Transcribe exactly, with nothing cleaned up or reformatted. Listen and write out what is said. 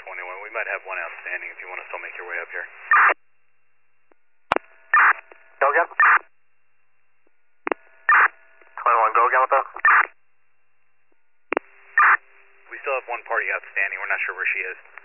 twenty-one. We might have one outstanding if you want to still make your way up here. Go again? twenty-one, go again with that? We still have one party outstanding. We're not sure where she is.